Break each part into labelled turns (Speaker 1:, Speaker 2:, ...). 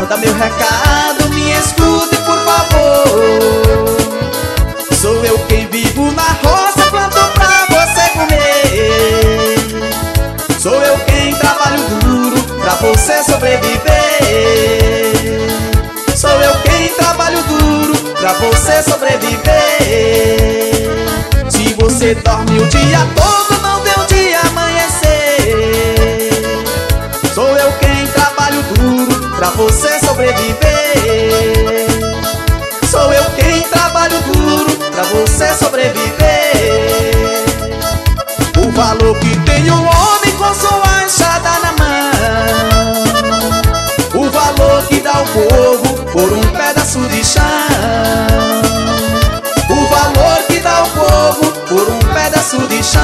Speaker 1: manda meu recado, me escute por favor. Sou eu quem vivo na roça, planto pra você comer. Sou eu quem trabalho duro pra você sobreviver. Sou eu quem trabalho duro pra você sobreviver. Se você dorme o dia todo, não tem um dia amanhecer. Sou eu quem trabalho duro pra você sobreviver. Sou eu quem trabalho duro pra você sobreviver. O valor que tem um homem com sua enxada na mão, o valor que dá o povo por um pedaço de chão, o valor que dá o povo por um pedaço de chão,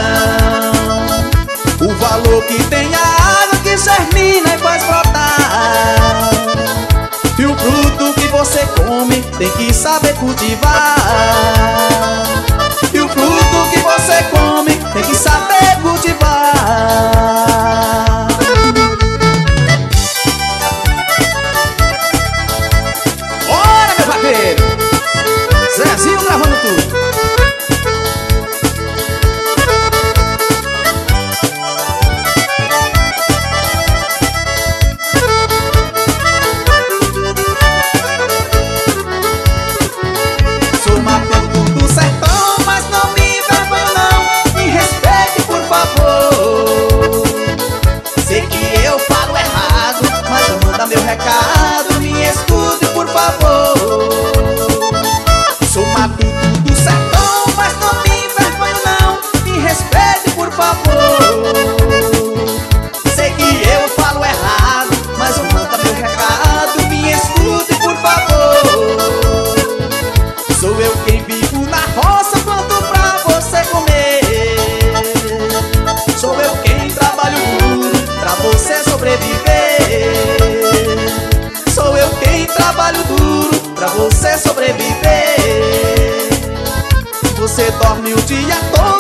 Speaker 1: o valor que tem a água que germina e faz brotar, e o fruto que você come tem que saber cultivar. E o fruto que você come tem que saber cultivar. Bora, meu vaqueiro! Zezinho gravando tudo. Sou matuto do sertão, mas não me envergonho não. Me respeite, por favor. Sei que eu falo errado, mas não manda meu recado, me escute, por favor. Sou matuto do sertão, mas não me envergonho não. Me respeite, por favor. Sei que eu falo errado, mas não manda meu recado, me escute, por favor. Sou eu quem vivo na roça, planto pra você comer. Sou eu quem trabalho duro pra você sobreviver. Sou eu quem trabalho duro pra você sobreviver. Você dorme o dia todo,